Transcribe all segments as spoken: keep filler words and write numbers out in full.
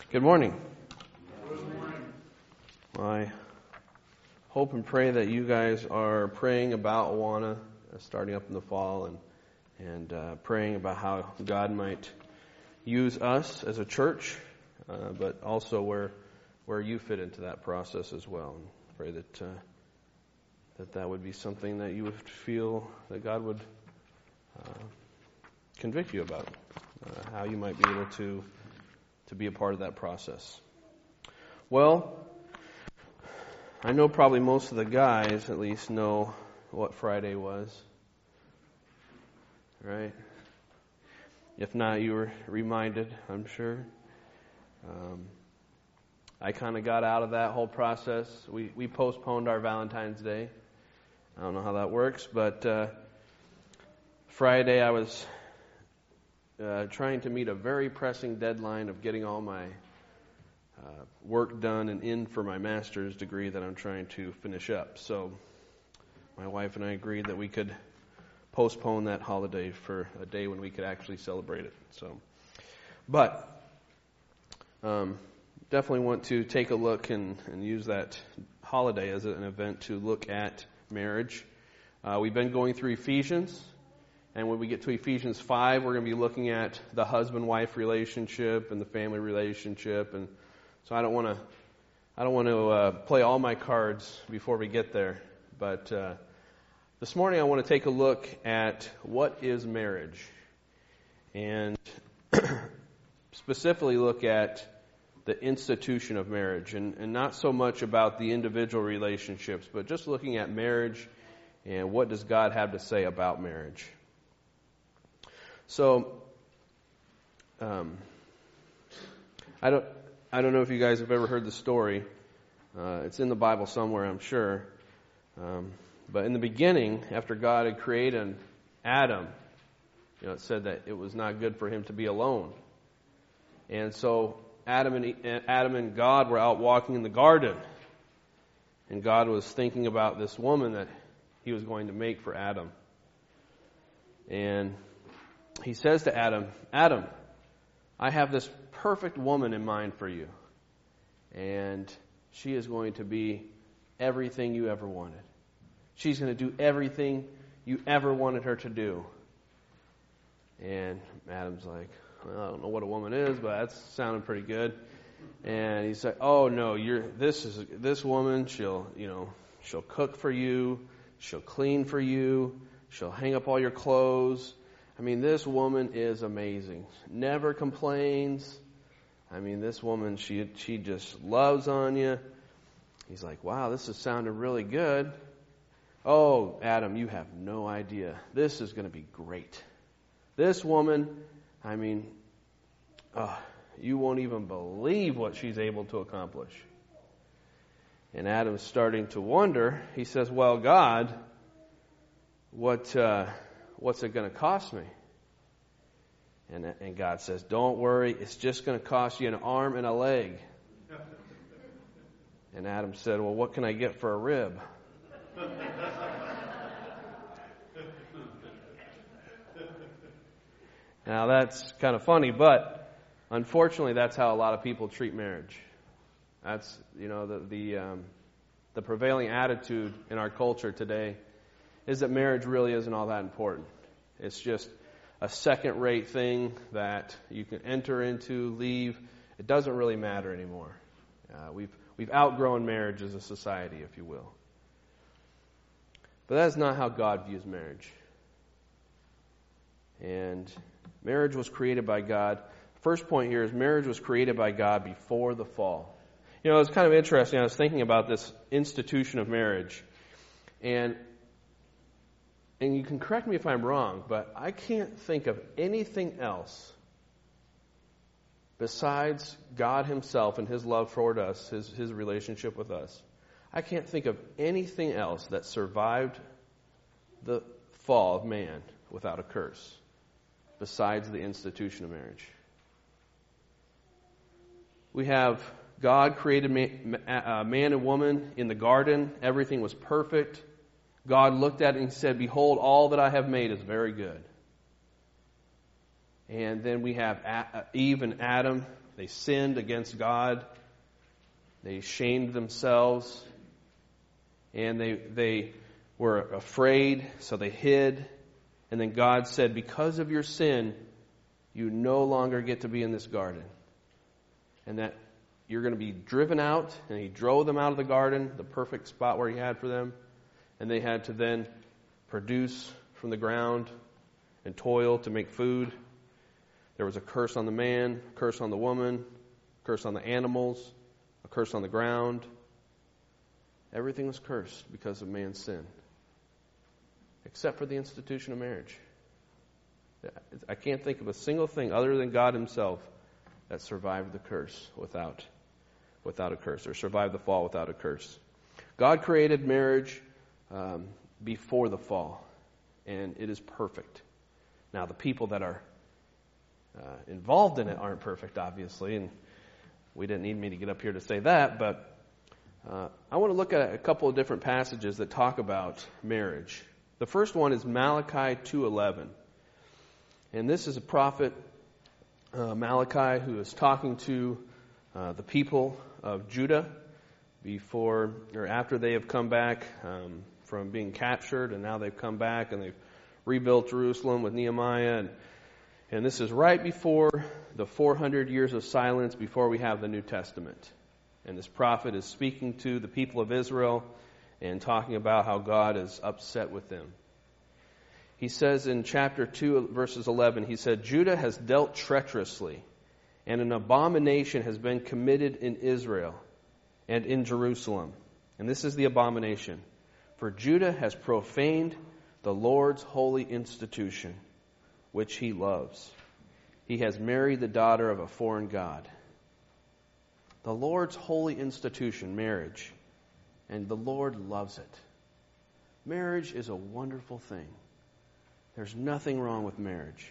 Good morning. Good morning. I hope and pray that you guys are praying about Awana uh, starting up in the fall and and uh, praying about how God might use us as a church, uh, but also where where you fit into that process as well. And pray that uh, that that would be something that you would feel that God would uh, convict you about, uh, how you might be able to. to be a part of that process. Well, I know probably most of the guys at least know what Friday was, right? If not, you were reminded, I'm sure. Um, I kind of got out of that whole process. We we postponed our Valentine's Day. I don't know how that works, but uh, Friday I was Uh, trying to meet a very pressing deadline of getting all my uh, work done and in for my master's degree that I'm trying to finish up. So my wife and I agreed that we could postpone that holiday for a day when we could actually celebrate it. So, but um, definitely want to take a look and, and use that holiday as an event to look at marriage. Uh, we've been going through Ephesians. And when we get to Ephesians five, we're going to be looking at the husband-wife relationship and the family relationship. And so I don't want to, I don't want to uh, play all my cards before we get there. But uh, this morning I want to take a look at what is marriage, and specifically look at the institution of marriage, and, and not so much about the individual relationships, but just looking at marriage and what does God have to say about marriage. So, um, I don't, I don't know if you guys have ever heard the story. Uh, it's in the Bible somewhere, I'm sure. Um, but in the beginning, after God had created Adam, you know, it said that it was not good for him to be alone. And so Adam and Adam and God were out walking in the garden, and God was thinking about this woman that He was going to make for Adam. And He says to Adam, Adam, I have this perfect woman in mind for you. And she is going to be everything you ever wanted. She's going to do everything you ever wanted her to do. And Adam's like, well, I don't know what a woman is, but that's sounding pretty good. And he's like, oh no, you're this is this woman, she'll, you know, she'll cook for you, she'll clean for you, she'll hang up all your clothes. I mean, this woman is amazing. Never complains. I mean, this woman, she she just loves on you. He's like, wow, this is sounding really good. Oh, Adam, you have no idea. This is going to be great. This woman, I mean, oh, you won't even believe what she's able to accomplish. And Adam's starting to wonder. He says, well, God, what... Uh, What's it going to cost me? And, and God says, don't worry, it's just going to cost you an arm and a leg. And Adam said, well, what can I get for a rib? Now that's kind of funny, but unfortunately that's how a lot of people treat marriage. That's, you know, the the, um, the prevailing attitude in our culture today is that marriage really isn't all that important. It's just a second-rate thing that you can enter into, leave. It doesn't really matter anymore. Uh, we've we've outgrown marriage as a society, if you will. But that's not how God views marriage. And marriage was created by God. First point here is marriage was created by God before the fall. You know, it's kind of interesting. I was thinking about this institution of marriage, and And you can correct me if I'm wrong, but I can't think of anything else besides God Himself and His love toward us, His, His relationship with us. I can't think of anything else that survived the fall of man without a curse besides the institution of marriage. We have God created man, uh, man and woman in the garden. Everything was perfect. God looked at it and said, behold, all that I have made is very good. And then we have Eve and Adam They sinned against God. They shamed themselves. And they they were afraid, so they hid. And then God said, because of your sin, you no longer get to be in this garden. And that you're going to be driven out. And he drove them out of the garden, the perfect spot where he had for them. And they had to then produce from the ground and toil to make food. There was a curse on the man, a curse on the woman, a curse on the animals, a curse on the ground. Everything was cursed because of man's sin. Except for the institution of marriage. I can't think of a single thing other than God himself that survived the curse without, without a curse, or survived the fall without a curse. God created marriage um, before the fall, and it is perfect. Now, the people that are uh, involved in it aren't perfect, obviously, and we didn't need me to get up here to say that, but uh, I want to look at a couple of different passages that talk about marriage. The first one is Malachi two eleven. And this is a prophet, uh, Malachi, who is talking to uh, the people of Judah before or after they have come back um, from being captured, and now they've come back and they've rebuilt Jerusalem with Nehemiah. And, and this is right before the four hundred years of silence before we have the New Testament. And this prophet is speaking to the people of Israel and talking about how God is upset with them. He says in chapter two, verses eleven, he said, Judah has dealt treacherously, and an abomination has been committed in Israel and in Jerusalem. And this is the abomination. For Judah has profaned the Lord's holy institution, which he loves. He has married the daughter of a foreign god. The Lord's holy institution, marriage, and the Lord loves it. Marriage is a wonderful thing. There's nothing wrong with marriage.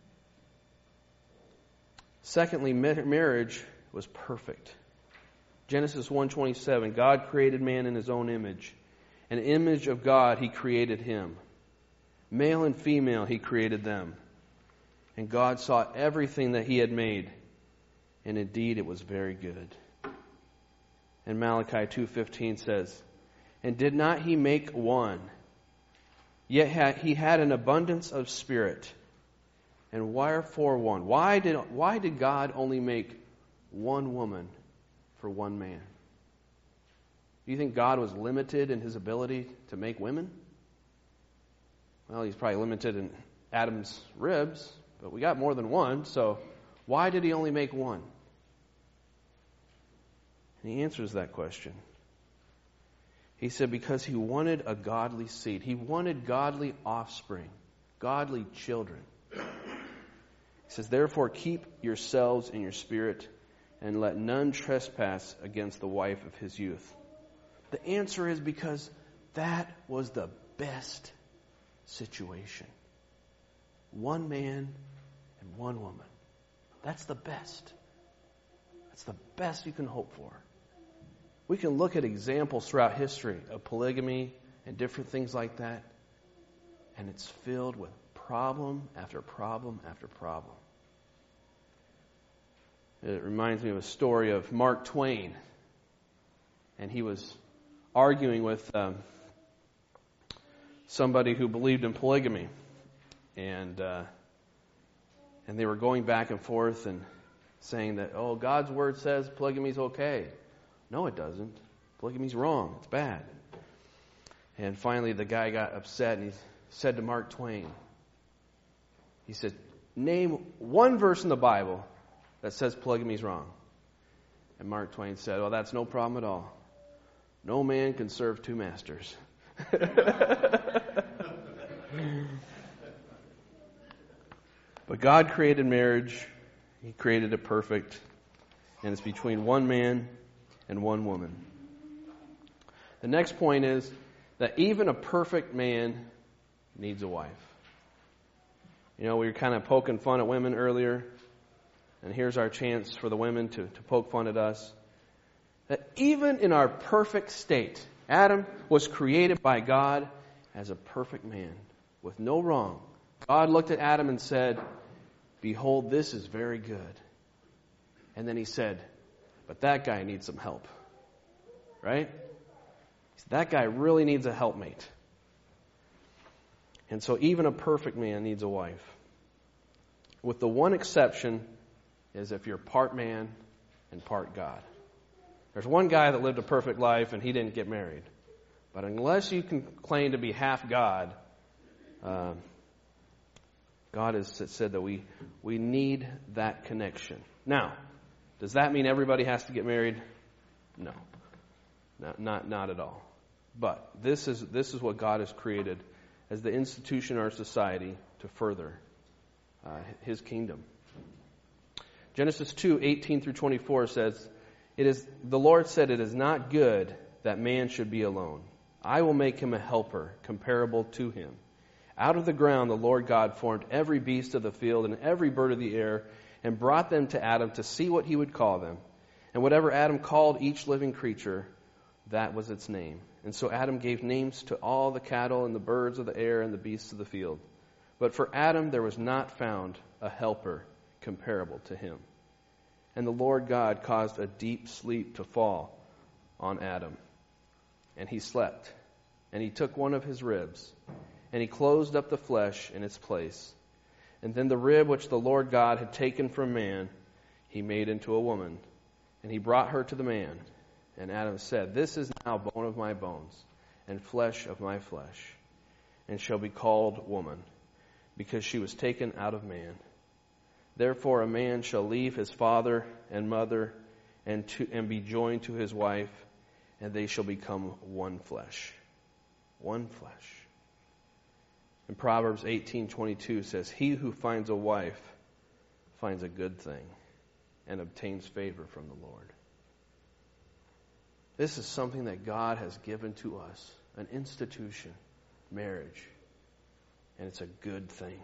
Secondly, marriage was perfect. Genesis one twenty-seven, God created man in his own image. An image of God he created him. Male and female he created them. And God saw everything that he had made, and indeed it was very good. And Malachi two fifteen says, and did not he make one? Yet he had an abundance of spirit. And wherefore one? Why did, why did God only make one woman for one man? Do you think God was limited in his ability to make women? Well, he's probably limited in Adam's ribs, but we got more than one, so why did he only make one? And he answers that question. He said because he wanted a godly seed. He wanted godly offspring, godly children. He says, therefore keep yourselves in your spirit, and let none trespass against the wife of his youth. The answer is because that was the best situation. One man and one woman. That's the best. That's the best you can hope for. We can look at examples throughout history of polygamy and different things like that, and it's filled with problem after problem after problem. It reminds me of a story of Mark Twain, and he was arguing with um, somebody who believed in polygamy, and uh, and they were going back and forth and saying that, oh, God's word says polygamy is okay. No, it doesn't. Polygamy's wrong. It's bad. And finally, the guy got upset and he said to Mark Twain, he said, name one verse in the Bible that says polygamy's wrong. And Mark Twain said, well, that's no problem at all. No man can serve two masters. But God created marriage. He created it perfect. And it's between one man and one woman. The next point is that even a perfect man needs a wife. You know, we were kind of poking fun at women earlier, and here's our chance for the women to, to poke fun at us. That even in our perfect state, Adam was created by God as a perfect man with no wrong. God looked at Adam and said, behold, this is very good. And then he said, but that guy needs some help. Right? He said, that guy really needs a helpmate. And so even a perfect man needs a wife. With the one exception is if you're part man and part God. There's one guy that lived a perfect life and he didn't get married. But unless you can claim to be half God, uh, God has said that we, we need that connection. Now, does that mean everybody has to get married? No. Not, not, not at all. But this is, this is what God has created as the institution in our society to further uh, His kingdom. Genesis two, eighteen through twenty-four says, "It is the Lord said, it is not good that man should be alone. I will make him a helper comparable to him. Out of the ground the Lord God formed every beast of the field and every bird of the air and brought them to Adam to see what he would call them. And whatever Adam called each living creature, that was its name. And so Adam gave names to all the cattle and the birds of the air and the beasts of the field. But for Adam there was not found a helper comparable to him. And the Lord God caused a deep sleep to fall on Adam. And he slept. And he took one of his ribs, and he closed up the flesh in its place. And then the rib which the Lord God had taken from man, he made into a woman. And he brought her to the man. And Adam said, this is now bone of my bones, and flesh of my flesh, and shall be called woman, because she was taken out of man. Therefore a man shall leave his father and mother, and to, and be joined to his wife, and they shall become one flesh. One flesh. And Proverbs eighteen twenty-two says, he who finds a wife finds a good thing and obtains favor from the Lord. This is something that God has given to us, an institution, marriage, and it's a good thing.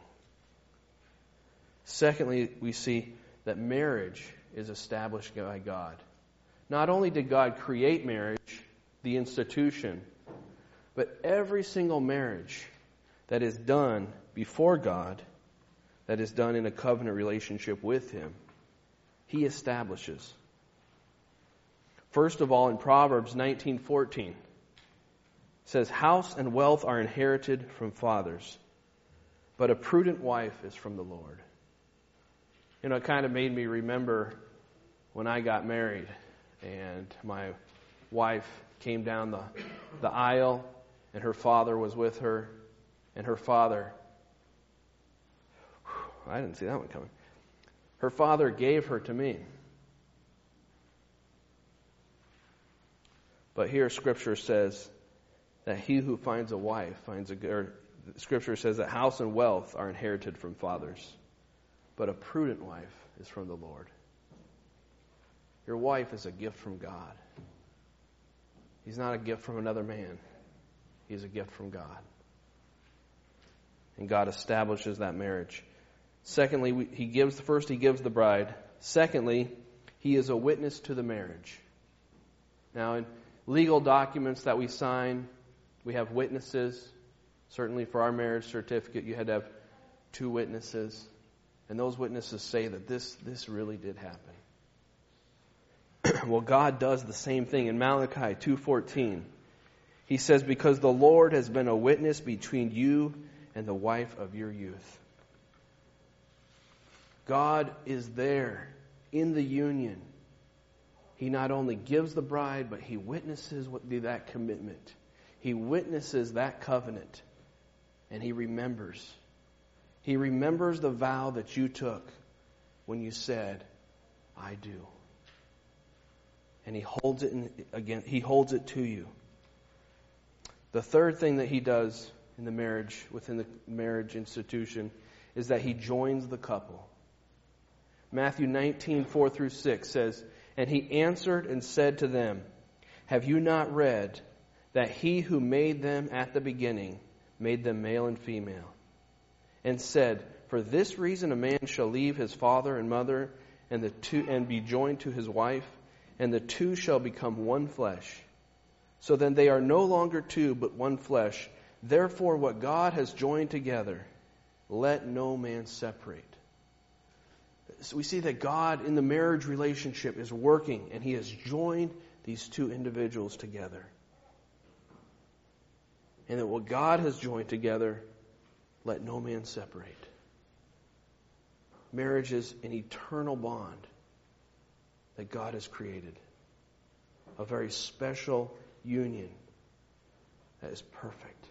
Secondly, we see that marriage is established by God. Not only did God create marriage, the institution, but every single marriage that is done before God, that is done in a covenant relationship with Him, He establishes. First of all, in Proverbs nineteen fourteen, it says, house and wealth are inherited from fathers, but a prudent wife is from the Lord. You know, it kind of made me remember when I got married and my wife came down the, the aisle and her father was with her, and her father, whew, I didn't see that one coming. Her father gave her to me. But here Scripture says that he who finds a wife finds a good, or Scripture says that house and wealth are inherited from fathers, but a prudent wife is from the Lord. Your wife is a gift from God. He's not a gift from another man. He's a gift from God. And God establishes that marriage. Secondly, we, he gives first he gives the bride. Secondly, he is a witness to the marriage. Now, in legal documents that we sign, we have witnesses. Certainly for our marriage certificate, you had to have two witnesses. And those witnesses say that this, this really did happen. Well, God does the same thing in Malachi two fourteen. He says, because the Lord has been a witness between you and the wife of your youth. God is there in the union. He not only gives the bride, but He witnesses what, that commitment. He witnesses that covenant. And He remembers. He remembers the vow that you took when you said, I do. And He holds it in, again, He holds it to you. The third thing that He does in the marriage, within the marriage institution, is that He joins the couple. Matthew nineteen, four through six says, and He answered and said to them, have you not read that He who made them at the beginning made them male and female? And said, for this reason a man shall leave his father and mother and the two and be joined to his wife, and the two shall become one flesh. So then they are no longer two, but one flesh. Therefore what God has joined together, let no man separate. So we see that God in the marriage relationship is working, and He has joined these two individuals together. And that what God has joined together, let no man separate. Marriage is an eternal bond that God has created. A very special union that is perfect.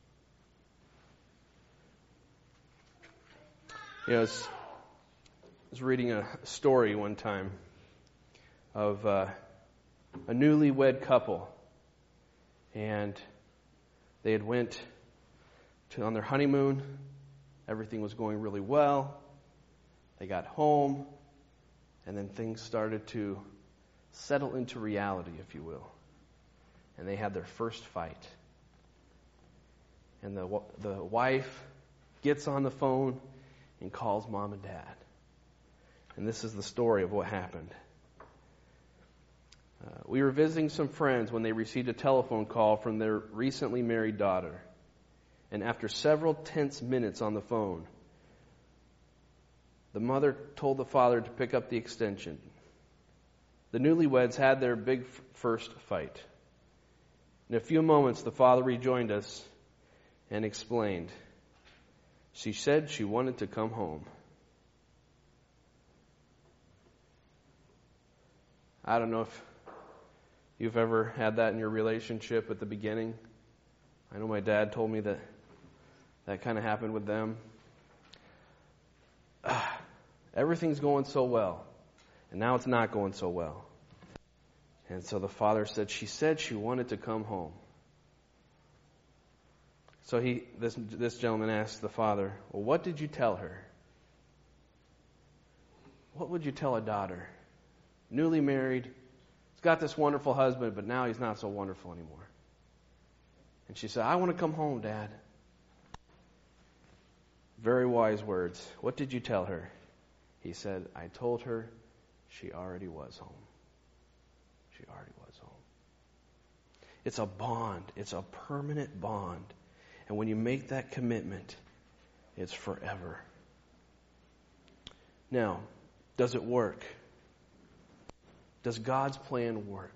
You know, I was, I was reading a story one time of uh, a newlywed couple, and they had went to on their honeymoon. Everything was going really well. They got home, and then things started to settle into reality, if you will. And they had their first fight. And the the wife gets on the phone and calls mom and dad. And this is the story of what happened. Uh, we were visiting some friends when they received a telephone call from their recently married daughter. And after several tense minutes on the phone, the mother told the father to pick up the extension. The newlyweds had their big f- first fight. In a few moments, the father rejoined us and explained. She said she wanted to come home. I don't know if you've ever had that in your relationship at the beginning. I know my dad told me that that kind of happened with them. Ah, everything's going so well, and now it's not going so well. And so the father said, she said she wanted to come home. So he, this, this gentleman asked the father, well, what did you tell her? What would you tell a daughter? Newly married, he's got this wonderful husband, but now he's not so wonderful anymore. And she said, I want to come home, Dad. Very wise words. What did you tell her? He said, I told her she already was home. She already was home. It's a bond. It's a permanent bond. And when you make that commitment, it's forever. Now, does it work? Does God's plan work?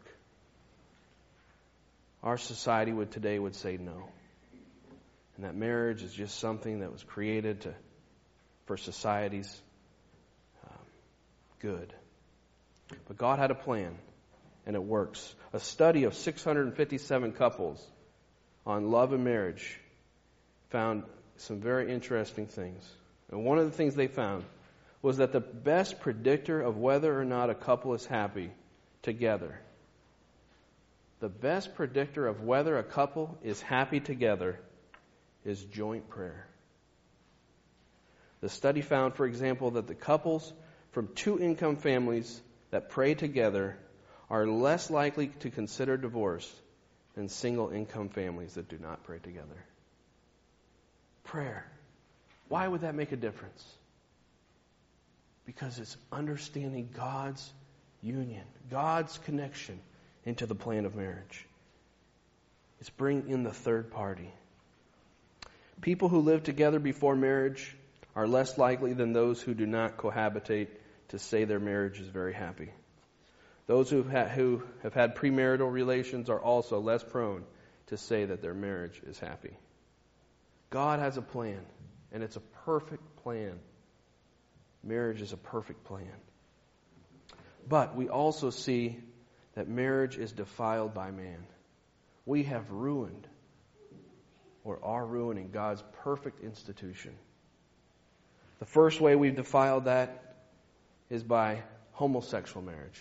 Our society would today would say no. And that marriage is just something that was created to, for society's um, good. But God had a plan, and it works. A study of six hundred fifty-seven couples on love and marriage found some very interesting things. And one of the things they found was that the best predictor of whether or not a couple is happy together, the best predictor of whether a couple is happy together is joint prayer. The study found, for example, that the couples from two-income families that pray together are less likely to consider divorce than single-income families that do not pray together. Prayer. Why would that make a difference? Because it's understanding God's union, God's connection into the plan of marriage. It's bringing in the third party. People who live together before marriage are less likely than those who do not cohabitate to say their marriage is very happy. Those who have had, who have had premarital relations are also less prone to say that their marriage is happy. God has a plan, and it's a perfect plan. Marriage is a perfect plan. But we also see that marriage is defiled by man. We have ruined or are ruining God's perfect institution. The first way we've defiled that is by homosexual marriage.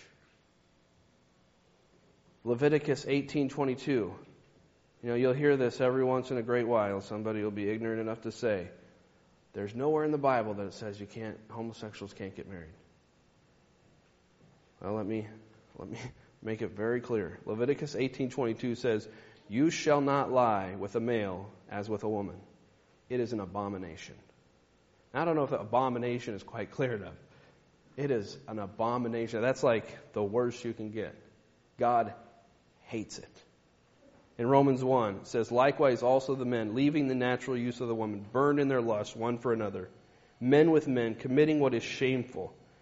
Leviticus eighteen twenty-two. You know, you'll hear this every once in a great while. Somebody will be ignorant enough to say, there's nowhere in the Bible that it says you can't, homosexuals can't get married. Well, let me let me make it very clear. Leviticus eighteen twenty-two says, you shall not lie with a male as with a woman. It is an abomination. Now, I don't know if the abomination is quite clear enough. It is an abomination. That's like the worst you can get. God hates it. In Romans one, it says, likewise also the men, leaving the natural use of the woman, burned in their lust one for another, men with men, committing what is shameful,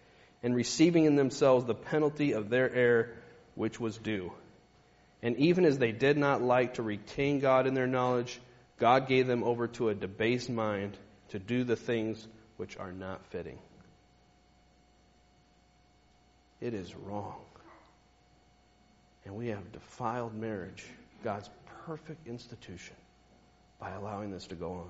and receiving in themselves the penalty of their error which was due. And even as they did not like to retain God in their knowledge, God gave them over to a debased mind to do the things which are not fitting. It is wrong. And we have defiled marriage, God's perfect institution, by allowing this to go on.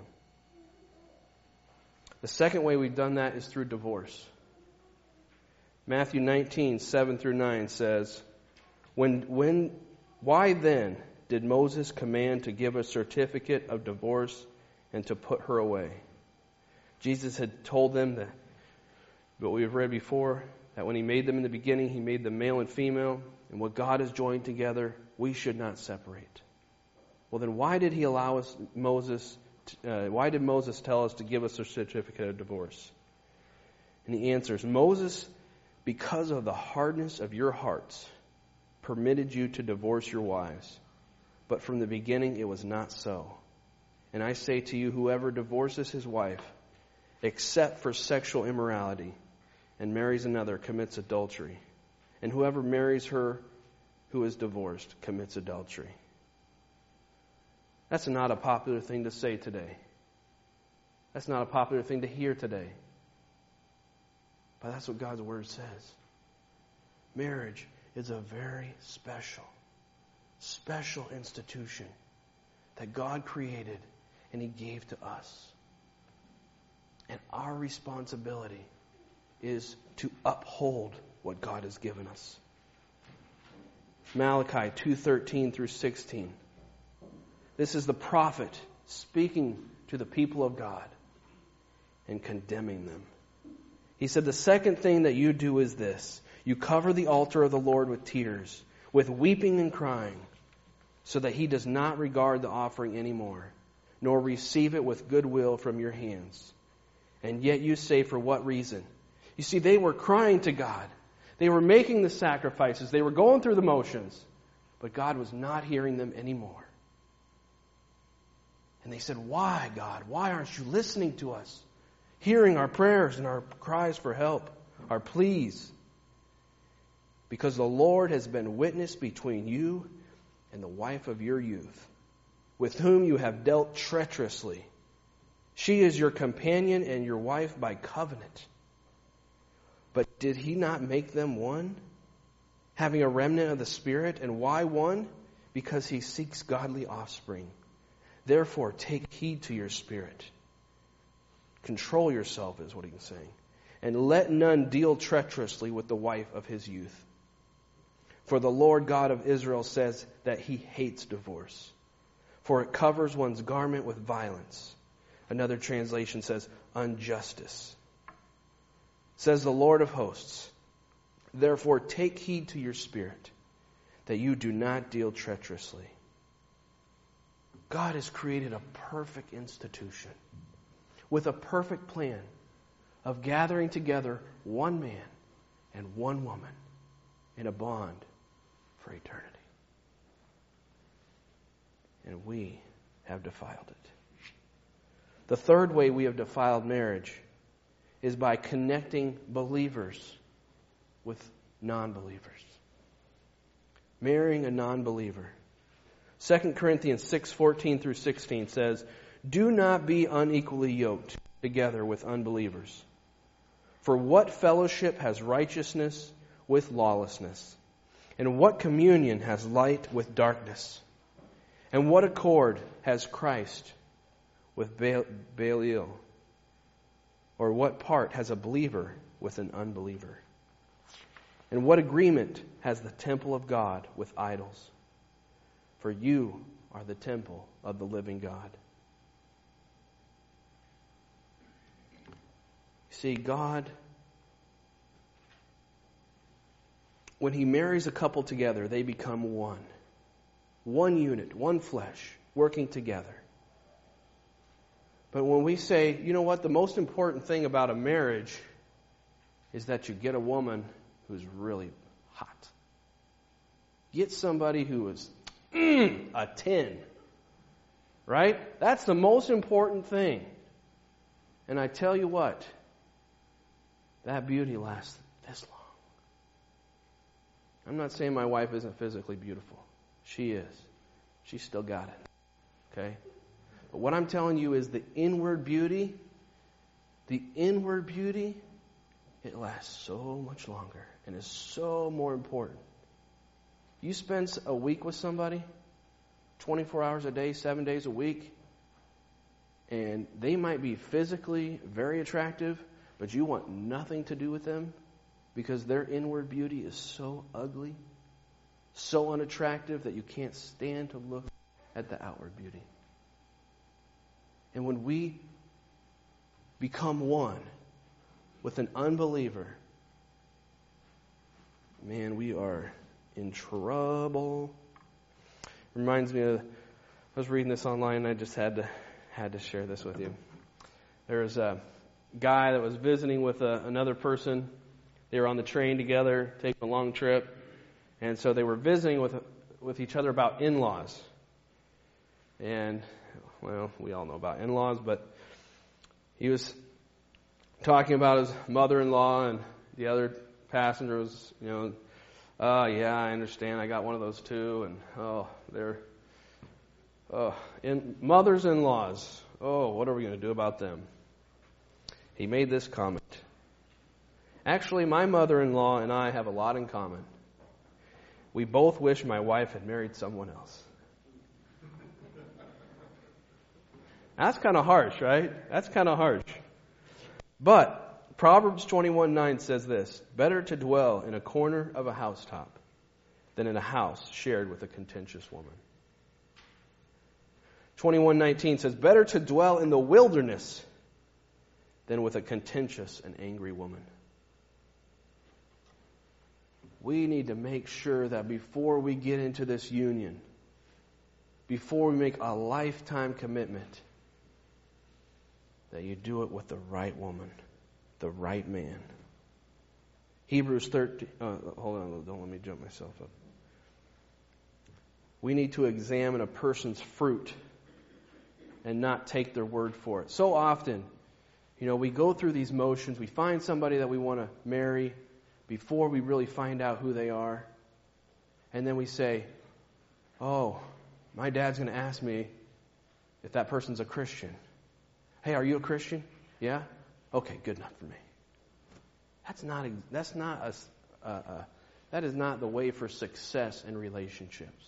The second way we've done that is through divorce. Matthew nineteen, seven through nine says, When, when, why then did Moses command to give a certificate of divorce and to put her away? Jesus had told them that, what we have read before, that when he made them in the beginning, he made them male and female, and what God has joined together, we should not separate. Well, then why did he allow us, Moses, to, uh, why did Moses tell us to give us a certificate of divorce? And he answers, Moses, because of the hardness of your hearts, permitted you to divorce your wives. But from the beginning it was not so. And I say to you, whoever divorces his wife, except for sexual immorality, and marries another, commits adultery. And whoever marries her who is divorced commits adultery. That's not a popular thing to say today. That's not a popular thing to hear today. But that's what God's Word says. Marriage is a very special, special institution that God created and He gave to us. And our responsibility is to uphold what God has given us. Malachi two thirteen through sixteen. This is the prophet speaking to the people of God and condemning them. He said, the second thing that you do is this. You cover the altar of the Lord with tears, with weeping and crying, so that He does not regard the offering anymore, nor receive it with goodwill from your hands. And yet you say, for what reason? You see, they were crying to God. They were making the sacrifices. They were going through the motions. But God was not hearing them anymore. And they said, why, God? Why aren't you listening to us? Hearing our prayers and our cries for help, our pleas. Because the Lord has been witness between you and the wife of your youth, with whom you have dealt treacherously. She is your companion and your wife by covenant. But did He not make them one, having a remnant of the Spirit? And why one? Because He seeks godly offspring. Therefore, take heed to your spirit. Control yourself, is what He's saying. And let none deal treacherously with the wife of his youth. For the Lord God of Israel says that He hates divorce, for it covers one's garment with violence. Another translation says, injustice. Says the Lord of hosts, therefore take heed to your spirit, that you do not deal treacherously. God has created a perfect institution with a perfect plan of gathering together one man and one woman in a bond for eternity. And we have defiled it. The third way we have defiled marriage is by connecting believers with non-believers. Marrying a non-believer. Second Corinthians six fourteen through sixteen says, do not be unequally yoked together with unbelievers. For what fellowship has righteousness with lawlessness? And what communion has light with darkness? And what accord has Christ with Baal- Belial? Or what part has a believer with an unbeliever? And what agreement has the temple of God with idols? For you are the temple of the living God. See, God, when He marries a couple together, they become one. One unit, one flesh, working together. But when we say, you know what, the most important thing about a marriage is that you get a woman who's really hot. Get somebody who is mm, a ten. Right? That's the most important thing. And I tell you what, that beauty lasts this long. I'm not saying my wife isn't physically beautiful. She is. She's still got it. Okay? But what I'm telling you is the inward beauty, the inward beauty, it lasts so much longer and is so more important. You spend a week with somebody, twenty-four hours a day, seven days a week, and they might be physically very attractive, but you want nothing to do with them because their inward beauty is so ugly, so unattractive that you can't stand to look at the outward beauty. And when we become one with an unbeliever, man, we are in trouble. Reminds me of, I was reading this online and I just had to had to share this with you. There was a guy that was visiting with a, another person. They were on the train together, taking a long trip. And so they were visiting with with each other about in-laws. And, well, we all know about in-laws, but he was talking about his mother-in-law, and the other passenger was, you know, oh, yeah, I understand. I got one of those too. And, oh, they're, oh, in, mothers-in-laws. Oh, what are we going to do about them? He made this comment. Actually, my mother-in-law and I have a lot in common. We both wish my wife had married someone else. That's kind of harsh, right? That's kind of harsh. But Proverbs twenty-one nine says this, better to dwell in a corner of a housetop than in a house shared with a contentious woman. twenty-one nineteen says, better to dwell in the wilderness than with a contentious and angry woman. We need to make sure that before we get into this union, before we make a lifetime commitment, that you do it with the right woman, the right man. Hebrews thirteen, uh, hold on, don't let me jump myself up. We need to examine a person's fruit and not take their word for it. So often, you know, we go through these motions, we find somebody that we want to marry before we really find out who they are. And then we say, oh, my dad's going to ask me if that person's a Christian. Hey, are you a Christian? Yeah? Okay, good enough for me. That's not, that's not a, uh, uh, that is not the way for success in relationships.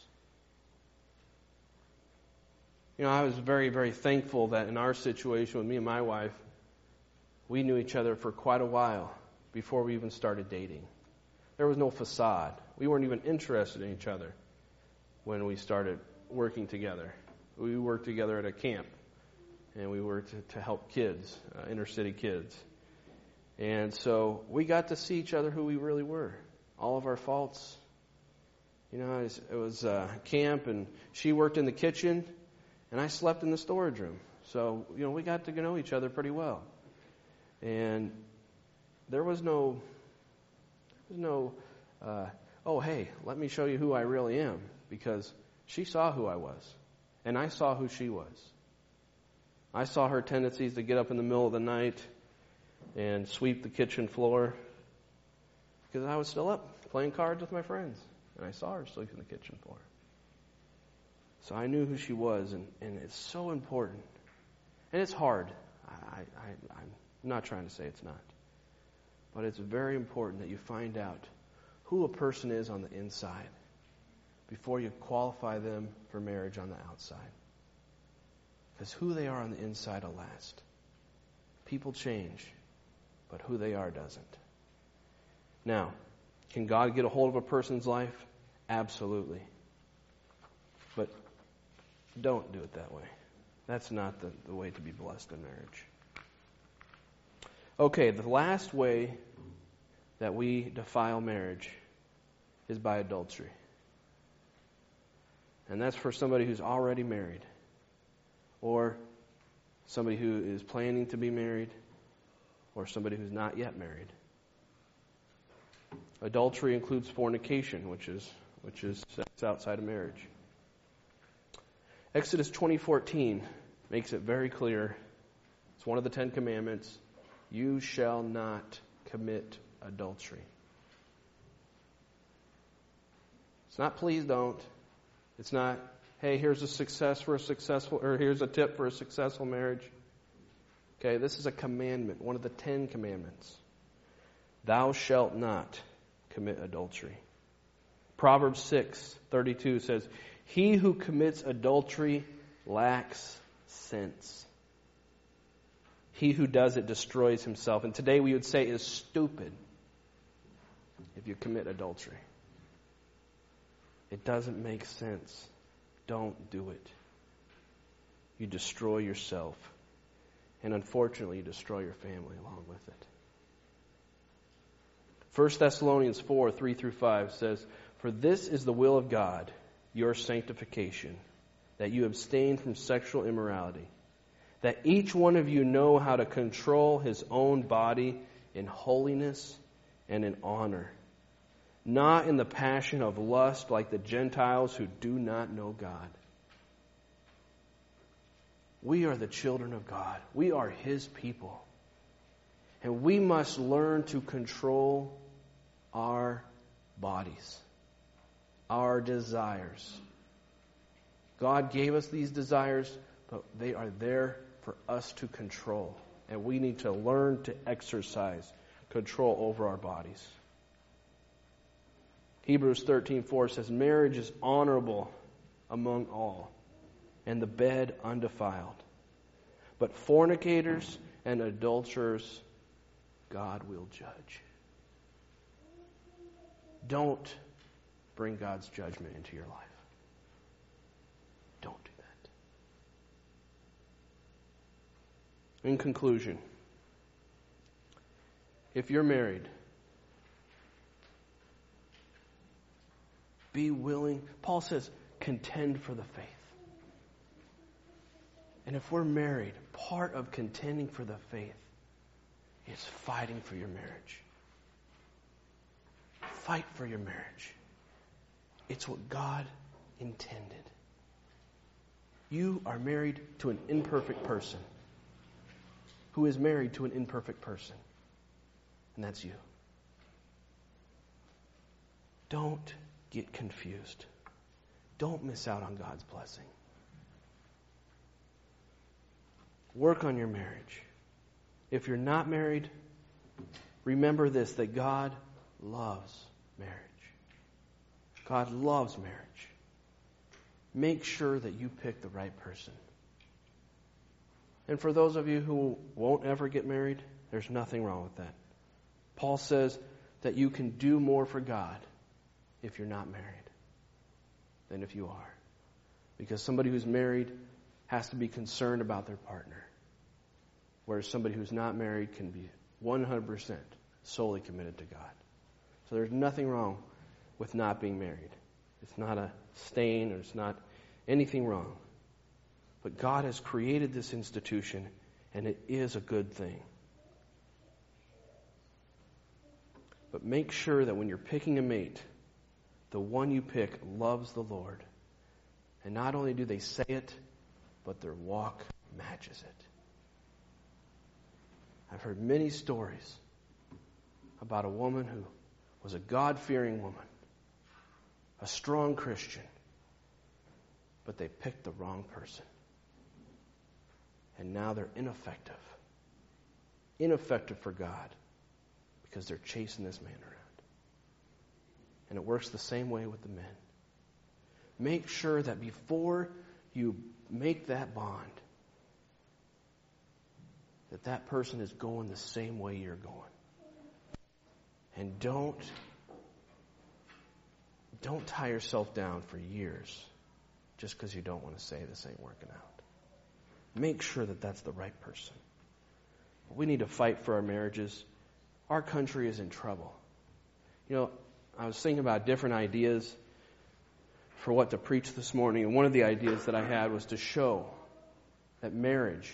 You know, I was very, very thankful that in our situation with me and my wife, we knew each other for quite a while before we even started dating. There was no facade. We weren't even interested in each other when we started working together. We worked together at a camp, and we worked to, to help kids, uh, inner city kids. And so we got to see each other who we really were, all of our faults. You know, it was, it was uh, camp, and she worked in the kitchen, and I slept in the storage room. So, you know, we got to know each other pretty well. And there was no, there was no, uh, oh, hey, let me show you who I really am. Because she saw who I was. And I saw who she was. I saw her tendencies to get up in the middle of the night and sweep the kitchen floor. Because I was still up playing cards with my friends. And I saw her sweeping the kitchen floor. So I knew who she was. And, and it's so important. And it's hard. I, I, I'm not trying to say it's not. But it's very important that you find out who a person is on the inside before you qualify them for marriage on the outside. Because who they are on the inside will last. People change, but who they are doesn't. Now, can God get a hold of a person's life? Absolutely. But don't do it that way. That's not the, the way to be blessed in marriage. Okay, the last way that we defile marriage is by adultery. And that's for somebody who's already married, or somebody who is planning to be married, or somebody who's not yet married. Adultery includes fornication, which is which is sex outside of marriage. Exodus twenty fourteen makes it very clear. It's one of the Ten Commandments. You shall not commit adultery. It's not please don't. It's not, hey, here's a success for a successful, or here's a tip for a successful marriage. Okay, this is a commandment, one of the Ten Commandments. Thou shalt not commit adultery. Proverbs six thirty-two says, he who commits adultery lacks sense. He who does it destroys himself. And today we would say is stupid if you commit adultery. It doesn't make sense. Don't do it. You destroy yourself. And unfortunately, you destroy your family along with it. First Thessalonians four, three through five says, for this is the will of God, your sanctification, that you abstain from sexual immorality, that each one of you know how to control his own body in holiness and in honor, not in the passion of lust like the Gentiles who do not know God. We are the children of God. We are His people. And we must learn to control our bodies, our desires. God gave us these desires, but they are there for us to control. And we need to learn to exercise control over our bodies. Hebrews thirteen four says, marriage is honorable among all, and the bed undefiled. But fornicators and adulterers God will judge. Don't bring God's judgment into your life. Don't do that. In conclusion, if you're married, be willing. Paul says, contend for the faith. And if we're married, part of contending for the faith is fighting for your marriage. Fight for your marriage. It's what God intended. You are married to an imperfect person who is married to an imperfect person. And that's you. Don't get confused. Don't miss out on God's blessing. Work on your marriage. If you're not married, remember this, that God loves marriage. God loves marriage. Make sure that you pick the right person. And for those of you who won't ever get married, there's nothing wrong with that. Paul says that you can do more for God if you're not married than if you are. Because somebody who's married has to be concerned about their partner. Whereas somebody who's not married can be one hundred percent solely committed to God. So there's nothing wrong with not being married. It's not a stain or it's not anything wrong. But God has created this institution and it is a good thing. But make sure that when you're picking a mate, the one you pick loves the Lord. And not only do they say it, but their walk matches it. I've heard many stories about a woman who was a God-fearing woman, a strong Christian, but they picked the wrong person. And now they're ineffective. Ineffective for God because they're chasing this man around. And it works the same way with the men. Make sure that before you make that bond, that that person is going the same way you're going. And don't, don't tie yourself down for years just because you don't want to say this ain't working out. Make sure that that's the right person. We need to fight for our marriages. Our country is in trouble. You know, I was thinking about different ideas for what to preach this morning, and one of the ideas that I had was to show that marriage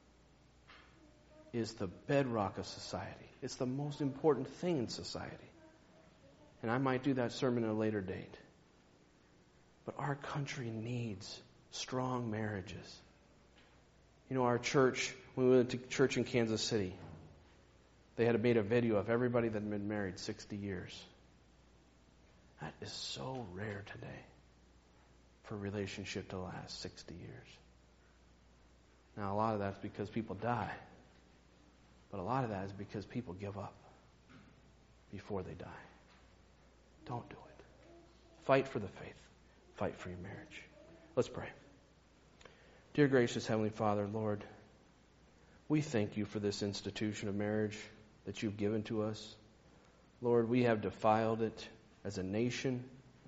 is the bedrock of society. It's the most important thing in society. And I might do that sermon at a later date. But our country needs strong marriages. You know, our church, when we went to church in Kansas City, they had made a video of everybody that had been married sixty years. That is so rare today for a relationship to last sixty years. Now, a lot of that's because people die. But a lot of that is because people give up before they die. Don't do it. Fight for the faith. Fight for your marriage. Let's pray. Dear gracious Heavenly Father, Lord, we thank you for this institution of marriage that you've given to us. Lord, we have defiled it as a nation.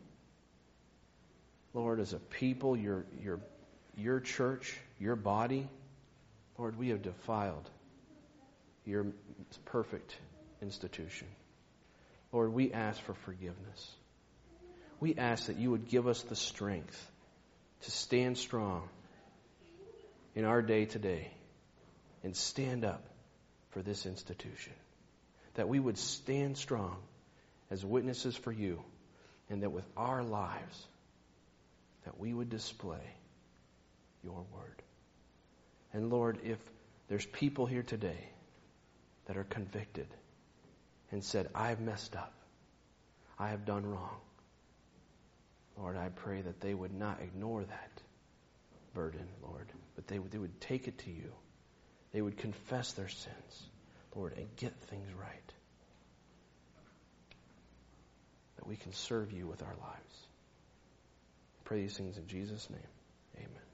Lord, as a people, your, your, your church, your body, Lord, we have defiled your perfect institution. Lord, we ask for forgiveness. We ask that you would give us the strength to stand strong in our day today and stand up for this institution. That we would stand strong as witnesses for you, and that with our lives, that we would display your word. And Lord, if there's people here today that are convicted and said, I've messed up, I have done wrong, Lord, I pray that they would not ignore that burden, Lord, but they would, they would take it to you. They would confess their sins, Lord, and get things right. That we can serve you with our lives. I pray these things in Jesus' name. Amen.